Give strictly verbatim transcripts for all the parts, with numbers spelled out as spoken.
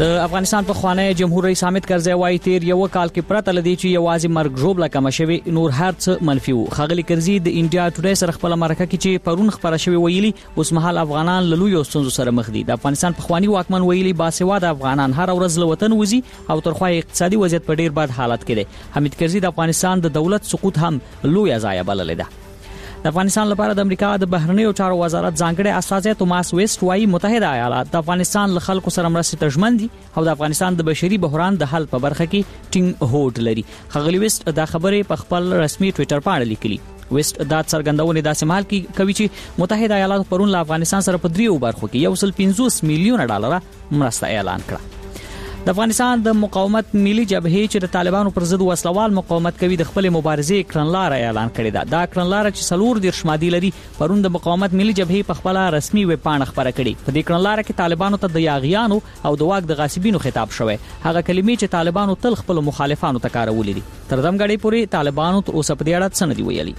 د افغانستان په خوانی جمهور رئیس حامد کرزی وايي تیر یو کال کې پرته لدی چې یوازې مرګ ژوبله کم شوی نور هر څه منفي وو. ښاغلي کرزی د انډیا ټوډے سره خپل مرکه کې چې پرون خبره شوی ویلي اوس مهال افغانان له لویو ستونزو سره مخ دي. د افغانستان په خوانی واکمن ویلي باسواده افغانان هر ورځ له وطن وځي او تر خو اقتصادي وضعیت په ډیر بد حالت کې دی. حامد کرزی د افغانستان د دولت سقوط هم لوی ضایعه بللې ده. د افغانستان لپاره د امریکا د بهرنیو چارو وزارت ځانګړي استازی توماس ویسټ وايي متحده ایالات د افغانستان له خلکو سره مرستې ته ژمن دي او د افغانستان د بشري بحران د حل په برخه کې ټینګ هوډ لري. ښاغلي ویسټ دا خبرې په خپل رسمي ټوئیټر باندې لیکلي. ویسټ دا څرګندونه داسې مهال کې کوي چې متحده ایالات پرون له افغانستان سره په دریو برخو کې یو سل پنځوس میلیونه ډالر مرسته اعلان کړه. د افغانستان د مقاومت ملي جبهې چې د طالبانو پر ضد وسلوال مقاومت کوي د خپل مبارزې کړنلاره اعلان کړې ده. دا کړنلاره چې سلور دیرش مادي لري پرون د مقاومت ملي جبهې په خپل رسمي ویب پاڼه خبره کړې. په دې کړنلاره کې طالبانو ته د یاغیانو او د واک د غاصبینو خطاب شوی. هغه کلمې چې طالبانو تل خپل مخالفانو ته کارولې دي. تر دمګړې پورې طالبانو تر اوسه په دې اړه څه نه دی ویلي.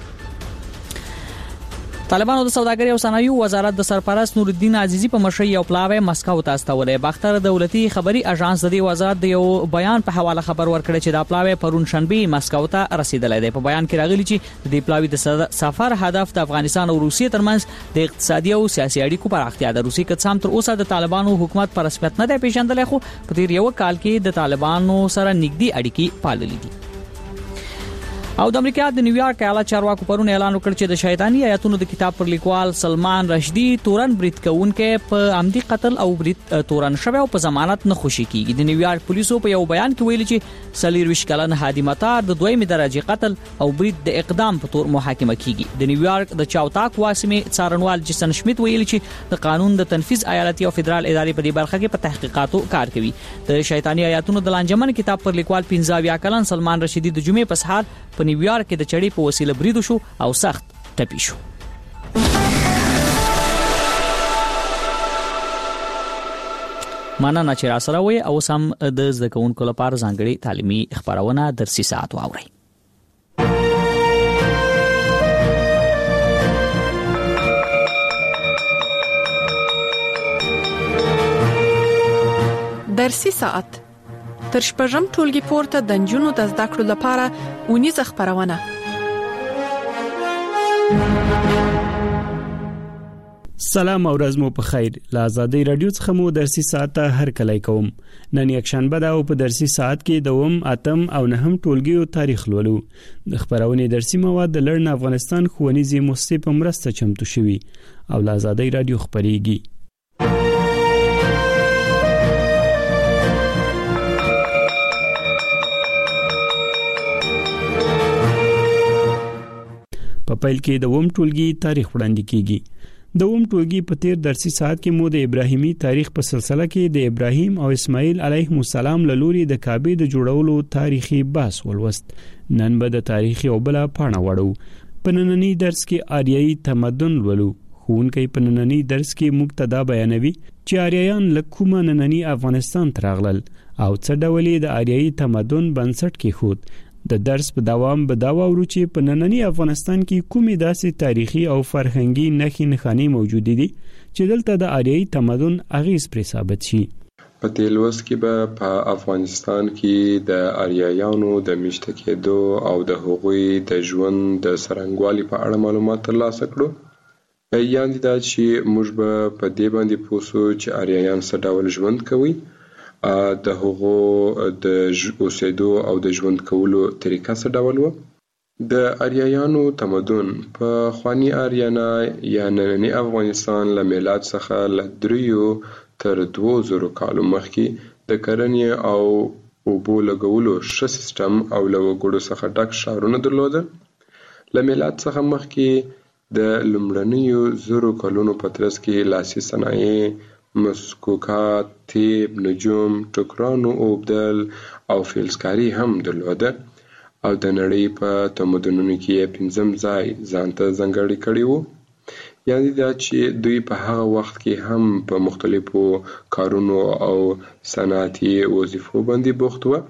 طالبانو د سوداګرۍ او صنایعو وزارت د سرپرست نور الدین عزیزی په مشرۍ یو پلاوی مسکو ته استولې. باختر دولتي خبري اژانس د دې وزارت د یو بیان په حواله خبر ورکړی چې دا پلاوی پرون شنبه مسکو ته رسیدلی دی. په بیان کې راغلی چې د دې پلاوی د سفر هدف د افغانستان او روسیې ترمنځ د اقتصادي او سیاسي اړیکو پراختیا ده. روسي کڅام تر اوسه د طالبانو حکومت پر رسمیت نه دی پیژندلی خو په تیر یو کال کې د طالبانو سره نږدې اړیکې پاللې دي. او د امریکا د نیویارک ایالت چارواکو پرون اعلان وکړ چې د شیطانی آیاتونو د کتاب پر لیکوال سلمان رشدي تورن برید کوونکې په عمدي قتل او برید تورن شوی او په ضمانت نه خوشي کیږي. د نیویارک پولیسو په یو بیان کې ویلي چې سلیرویش کلن هادي مطار د دویمې درجه قتل او برید د اقدام په تور محاکمه کیږي. د نیویارک د چاوتاک واسمه څارنوال جسن شمیت ویلي چې د قانون د تنفيذ ایالتي او فدرال ادارې په دې برخه کې په تحقیقاتو کار کوي. د شیطانی آیاتونو د لانجمن کتاب پر لیکوال پنځه اویا کلن سلمان رشدي د جمعې په سهار په نیویارک کې د چړې په وسیله برید شو او سخت ټپي شو. مننه چې راسره وي او سم د زده کوونکو لپاره ځانګړي تعلیمي خبرونه درسي ساعت واورئ. درسي ساعت تر شپږم ټولګي پورته د نجونو د زده کړو لپاره اونیزه خبرونه. سلام او ورځ مو په خیر. له آزادۍ رادیو څخه مو درسي ساعت هر کله کوم. نن یک شنبه ده او په درسي ساعت کې دوم اتم او نهم ټولګیو تاریخ لولو. د خبرونې درسي مواد د لړن افغانستان ښوونیزې موسسې په مرسته چمتو شوي او له آزادۍ رادیو خبريږي. په پیل کې د ووم ټولګي تاریخ وړاندې کیږي. د ووم ټولګي په تیر درسي ساعت کې مو د ابراهیمي تاریخ په سلسله کې د ابراهیم او اسماعیل علیهم السلام له لوري د کعبې د جوړولو تاریخي بحث ولوست. نن به د تاریخ یو بل پاڼه وړو. په نننی درس کې آریایي تمدن ولو. ښوونکی په نننی درس کې مبتدا بیانوي چې آریایان له کومه نننی افغانستان ته راغلل او څه ډول د آریایي تمدن بنسټ کېښود. د درس په دوام به دا واورو چې په نننی افغانستان کې کومې داسې تاریخي او فرهنګي نښې نښانې موجود دي چې دلته د آریایي تمدن اغیز پرې ثابت شي. په دې لوست کې به په افغانستان کې د آریایانو د میشته کېدو او د هغوی د ژوند د څرنګوالي په اړه معلومات ترلاسه کړو. یعنې دا چې موږ به په دې باندې پوه شو چې آریایان څه ډول ژوند کوي، د هغو د اوسېدو او د ژوند کولو طریقه څه ډول و. د آریایانو تمدن په خوانی آریانا یا نننی افغانستان له میلاد څخه له دریو تر دوه زرو کالو مخکې د کرنې او اوبو لګولو ښه سیستم او له وګړو څخه ډک ښارونه درلوده. له میلاد څخه مخکې د لومړنیو زرو کلونو په ترڅ کې لاسي صنایع، مسکوکات، تیب، نجوم، ټوکرانو اوبدل او فلزکاري هم درلوده او د نړۍ په تمدنونو کې پنځم ځای ځانته ځانګړی کړی وو. یعنې دا چې دوی په هغه وخت کې هم په مختلفو کارونو او صنعتي وظیفو باندې بوخت وو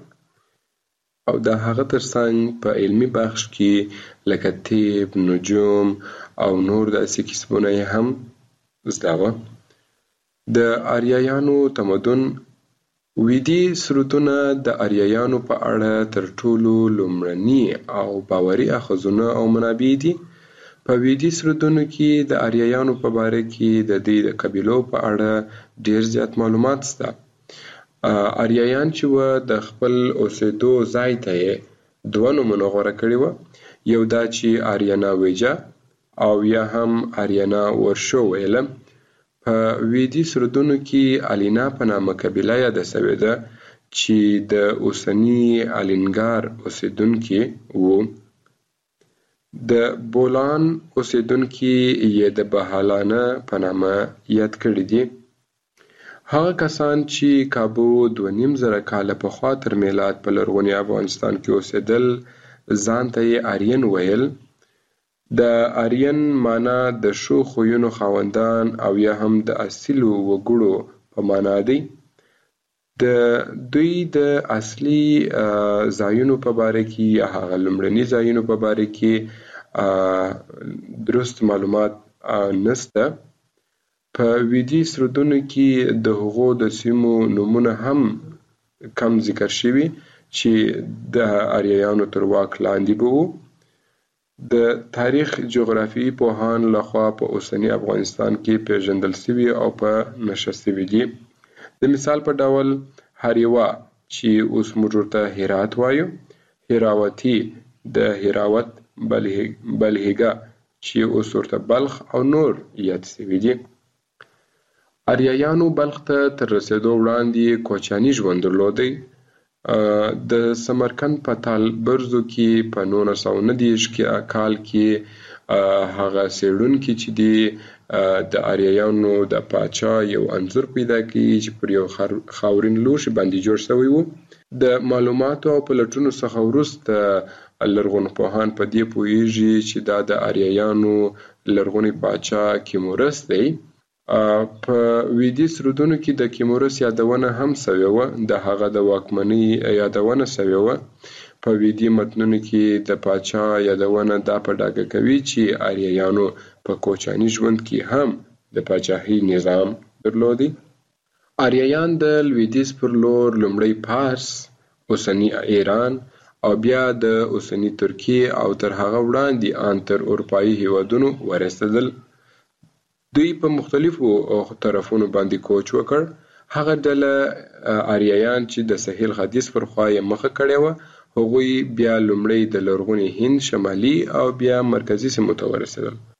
او د هغه ترڅنګ په علمي بخش کې لکه تیب، نجوم او نور داسې کسبونه هم زده وو. د آریایانو تمدن ویدي سرودونه د آریایانو په اړه تر ټولو لومړني او باوري اخذونه او منابع دي. په ویدي سرودونو کې د آریایانو په باره کې د دې د قبیلو په اړه ډیر زیات معلومات شته. آریایان چې و د خپل اوسېدو ځای ته یې دوه نومونه غوره کړي و، یو دا چې آریانا ویجا او یا هم آریانا ورشو ویله. په ویدي سرودونو کې الینا په نامه قبیله یاده سوې ده چې د اوسني الینګار اوسېدونکي وو. د بولان اوسېدونکي یې د بهالانه په نامه یاد کړي دي. هغه کسان چې کابو دوه نیم زره کاله پخوا تر میلاد په لرغوني افغانستان کې اوسېدل ځان ته یې آرین ویل. د آرین معنا د ښو خویونو خاوندان او یا هم د اصیلو وګړو په معنا دی. د دوی د اصلي ځایونو په باره کې یا هغه لومړني ځایونو په باره کې درست معلومات نشته. په ویدي سرودونو کې د هغو د سیمو نومونه هم کم ذکر شوي چې د آریایانو تر واک لاندې به وو. د تاریخ جغرافیایي پوهان لخوا په اوسني افغانستان کې پیژندل شوي او په نښه شوي دي. د مثال په ډول هریوا چې اوس موږ ورته هرات وایو، هراوتي د هراوت، بلهیګا چې اوس ورته بلخ او نور یاد شوي دي. آریایانو بلخ ته تر رسېدو وړاندې کوچاني ژوند درلودی. د سمرقند په تال برزو کې په نولس سوه نهه دېرش کال کې هغه څېړونکي چې دي د آریایانو د پاچا یو انځور پیدا کړي چې پر یو خاورین لوښي باندې جوړ شوی و. د معلوماتو او پلټونو څخه وروسته لرغونپوهان په دې پوهیږي چې دا د آریایانو لرغونی پاچا کیمورس دی. په ویدي سرودونو کې د کیمورس یادونه هم شوې وه، د هغه د واکمنۍ یادونه شوې وه. په ویدي متنونو کې د پاچا یادونه دا په ډاګه کوي چې آریایانو په کوچاني ژوند کې هم د پاچاهۍ نظام درلودی. آریایان د لویدیځ پر لور لومړی پارس، اوسني ایران او بیا د اوسني ترکیې او تر هغه وړاندې ان تر اروپایي هیوادونو ورسېدل. دوی په مختلفو طرفونو باندې کوچ وکړ. هغه ډله آریایان چې د ساحل ختیځ پر خوا یې مخه کړې وه، هغوی بیا لومړی د لرغوني هند شمالي او بیا مرکزي سیمو ته ورسېدل.